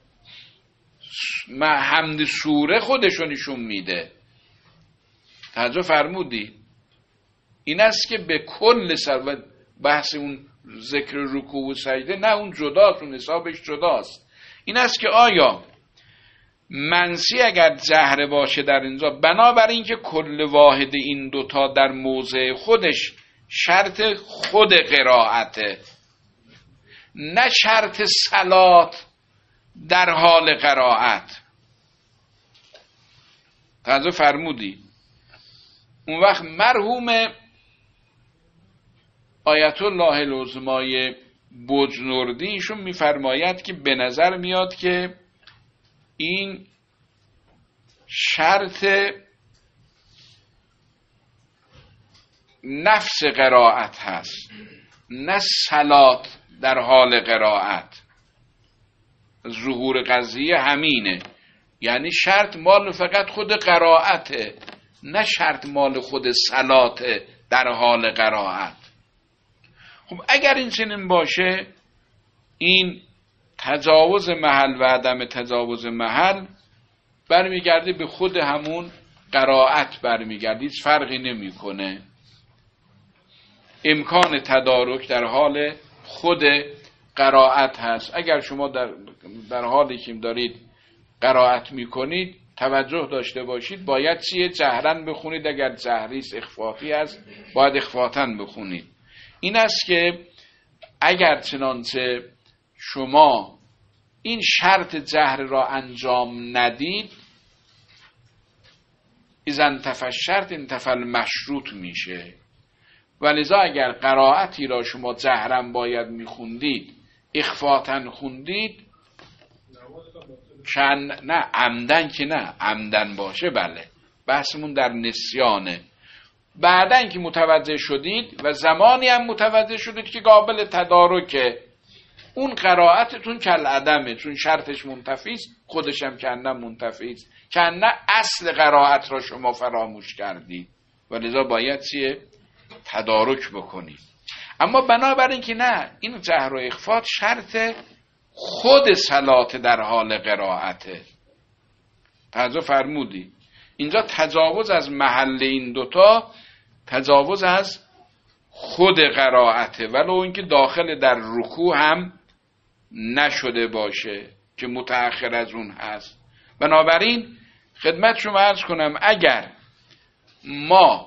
حمد سوره خودشو نشون میده. توجه فرمودی؟ این است که به کل صلات، بحث اون ذکر رکوع و سجده نه، اون جداست، اون حسابش جداست. این است که آیا منسی اگر جهر باشه در اینجا، بنابراین که کل واحد این دوتا در موضع خودش شرط خود قرائته، نه شرط صلات در حال قرائت. توجه فرمودی؟ اون وقت مرحوم آیت الله العظمای بجنوردی ایشون میفرماید که به نظر میاد که این شرط نفس قرائت هست، نه صلات در حال قرائت. ظهور قضیه همینه، یعنی شرط مال فقط خود قرائته، نه شرط مال خود صلاته در حال قرائت. خب اگر این چنین باشه، این تجاوز محل و عدم تجاوز محل برمیگرده به خود همون قرائت، برمیگرده، هیچ فرقی نمیکنه. امکان تدارک در حال خود قرائت هست. اگر شما در, در حالی که دارید قرائت میکنید توجه داشته باشید باید چیه؟ جهرن بخونید. اگر جهریست اخفاتی است باید اخفاتن بخونید. این است که اگر چنانچه شما این شرط جهر را انجام ندید، اذا انتفى الشرط انتفى المشروط میشه. ولذا اگر قرائتی را شما جهرن باید میخوندید، اخفاتن خوندید، چند نه عمدن که نه، عمدن باشه بله، بحثمون در نسیانه. بعدن که متوجه شدید و زمانی هم متوجه شدید که قابل تدارکه، اون قرائتتون کل عدمه، چون شرطش منتفیست، خودش هم کنه منتفیست، کنه اصل قرائت را شما فراموش کردید و لذا باید چیه؟ تدارک بکنید. اما بنابراین که نه، این جهر و اخفات شرط خود صلات در حال قرائته. توجه فرمودی اینجا تجاوز از محل این دوتا تجاوز از خود قرائته، ولو اینکه داخل در رکوع هم نشده باشه که متأخر از اون هست. بنابراین خدمت شما عرض کنم اگر ما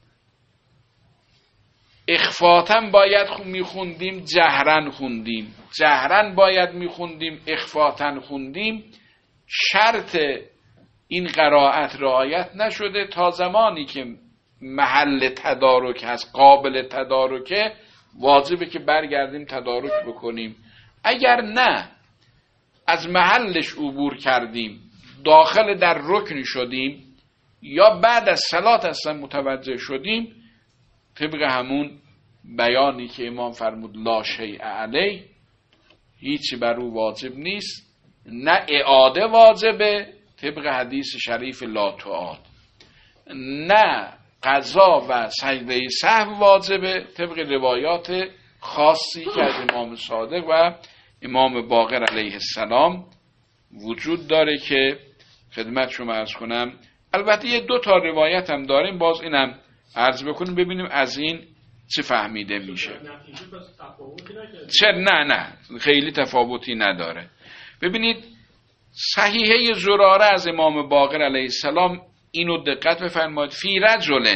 اخفاتن باید میخوندیم، جهرن خوندیم، جهرن باید میخوندیم، اخفاتن خوندیم، شرط این قرائت رعایت نشده. تا زمانی که محل تدارک هست، قابل تدارکه، واجبه که برگردیم تدارک بکنیم. اگر نه از محلش عبور کردیم، داخل در رکن شدیم یا بعد از صلات اصلا متوجه شدیم، طبق همون بیانی که امام فرمود لا شیء علیه، هیچی بر او واجب نیست، نه اعاده واجبه طبق حدیث شریف لا تعاد، نه قضا و سجده سهو واجبه طبق روایات خاصی که از امام صادق و امام باقر علیه السلام وجود داره که خدمت شما عرض کنم. البته یه دو تا روایت هم داریم، باز اینم عرض بکنیم ببینیم از این چه فهمیده میشه. چه نه نه خیلی تفاوتی نداره. ببینید صحیحه زراره از امام باقر علیه السلام اینو دقت بفرمایید: فی رجل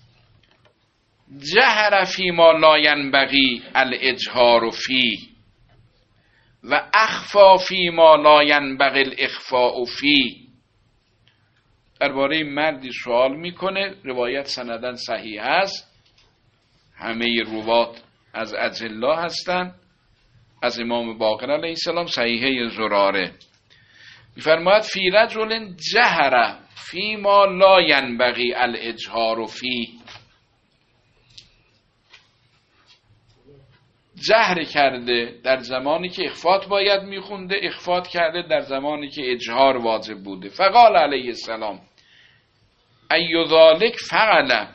جهر فی ما لا ینبغی الاجهار فی و اخفا فی ما لا ینبغی الاخفاء فی. درباره مردی سوال میکنه، روایت سندن صحیح است، همه روات از اجلا هستند، از امام باقر علیه السلام، صحیحه زراره. میفرماید فی رجل جهر فی ما لا ینبغی الاجهار فی، جهر کرده در زمانی که اخفات باید میخونده، اخفات کرده در زمانی که اجهار واجب بوده. فقال علیه السلام ای ذالک فعل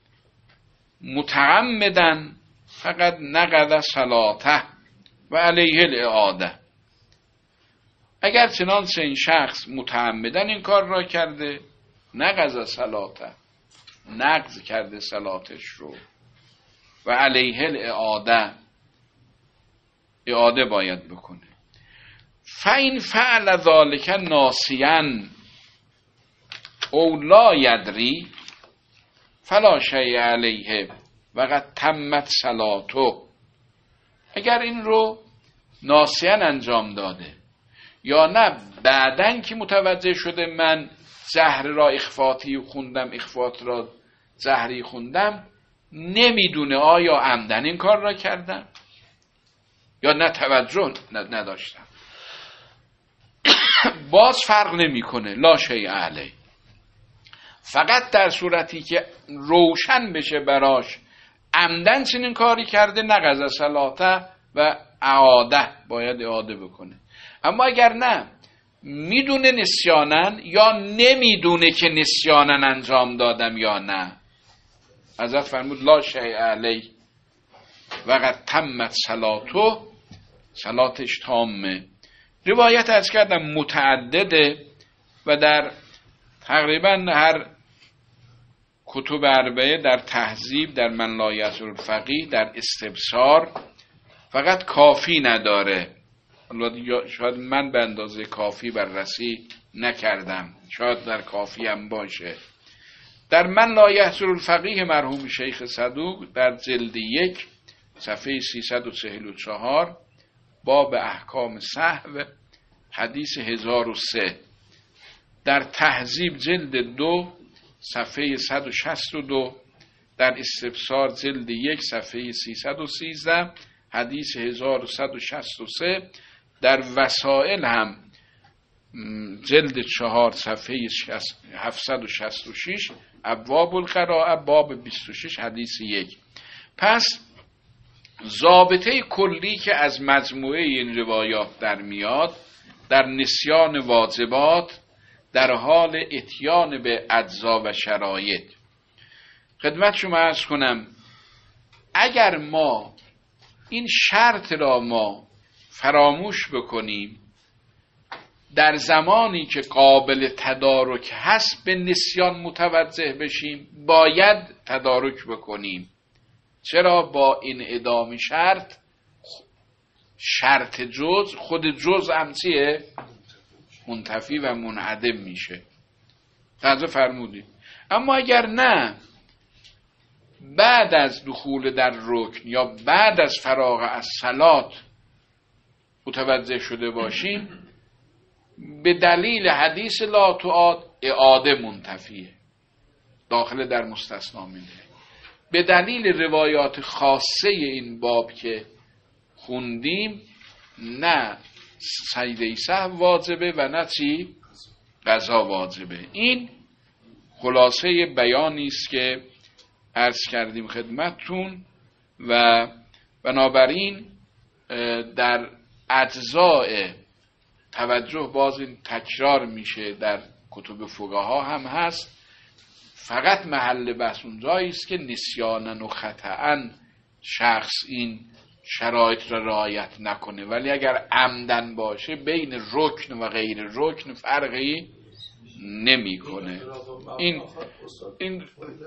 متعمدا فقط نقض صلاته و علیه الاعاده. اگر چنانچه این شخص متعمدن این کار را کرده، نقض صلاته، نقض کرده صلاتش رو، و علیه الاعاده، اعاده باید بکنه. فین فعل ذالک ناسیا او لا یدری فلا شیء علیه و قد تمت صلاتو. اگر این رو ناسیا انجام داده یا نه بعدن که متوجه شده من جهر را اخفاتی خوندم، اخفات را جهری خوندم، نمیدونه آیا عمدن این کار را کردم یا نه توجه نداشتم، باز فرق نمیکنه، لا شیء علیه. فقط در صورتی که روشن بشه براش عمدن چنین کاری کرده، نقض صلاته و اعاده، باید اعاده بکنه. اما اگر نه میدونه نسیانن یا نمیدونه که نسیانن انجام دادم یا نه، حضرت فرمود لا شیء علیه و قد تمت صلاتو، صلاتش تامه. روایت از کردم متعدده و در تقریبا هر کتب اربعه، در تهذیب، در من لا یزور الفقیه، در استبصار، فقط کافی نداره. شاید من به اندازه کافی بررسی نکردم، شاید در کافی هم باشه. در من لا یزور الفقیه مرحوم شیخ صدوق در جلد یک صفحه سیصد و چهل و چهار باب احکام سهو حدیث هزار و سه، در تهذیب جلد دو صفحه صد و شصت و دو، در استبصار جلد یک صفحه سیصد و سیزده حدیث هزار و صد و شصت و سه، در وسائل هم جلد چهار صفحه هفتصد و شصت و شش ابواب القراءه باب بیست و شش حدیث یک. پس ضابطه کلی که از مجموعه این روایات در میاد در نسیان واجبات در حال اتیان به اجزا و شرایط. خدمت شما عرض کنم اگر ما این شرط را ما فراموش بکنیم در زمانی که قابل تدارک هست به نسیان متوجه بشیم باید تدارک بکنیم. چرا؟ با این ادامه شرط شرط جز خود جز هم چیه؟ منتفی و منعدم میشه. توجه فرمودید. اما اگر نه بعد از دخول در رکن یا بعد از فراغ از صلات متوجه شده باشیم به دلیل حدیث لا تعاد اعاده منتفیه داخل در مستثنا منه. به دلیل روایات خاصه این باب که خوندیم نه سجده سهو واجبه و نه چی قضا واجبه. این خلاصه بیانی است که عرض کردیم خدمتتون و بنابراین در اجزاء توجه باز این تکرار میشه در کتب فقها هم هست. فقط محل بحث اونجایی است که نسیانا و خطأن شخص این شرایط را رعایت نکنه، ولی اگر عمدن باشه بین رکن و غیر رکن فرقی نمیکنه. این این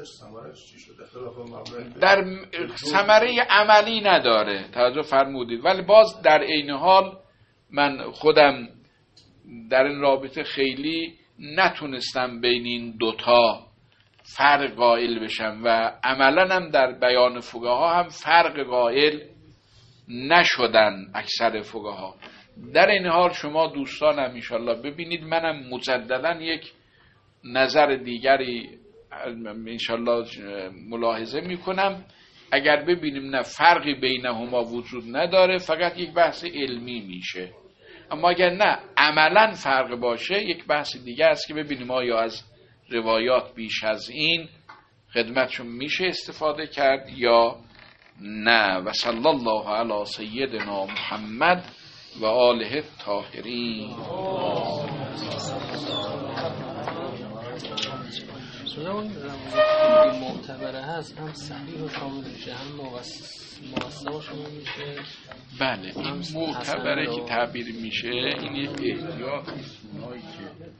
در ثمره عملی نداره. توجه فرمودید. ولی باز در عین حال من خودم در این رابطه خیلی نتونستم بین این دوتا فرق قائل بشم و عملا هم در بیان فقها هم فرق قائل نشدن اکثر فقها. در این حال شما دوستانم انشالله ببینید منم مجددا یک نظر دیگری انشالله ملاحظه میکنم. اگر ببینیم نه فرقی بینهما وجود نداره فقط یک بحث علمی میشه، اما اگر نه عملا فرق باشه یک بحث دیگه است که ببینیم آیا از روایات بیش از این خدمتشون میشه استفاده کرد یا نه. و صلی الله علی سیدنا محمد و آله الطاهرین. شده اون روایت معتبره هست هم صحیح و شامل میشه هم موثق و شامل میشه. بله این معتبره که تعبیر میشه این یک احتیاط نیست اونایی که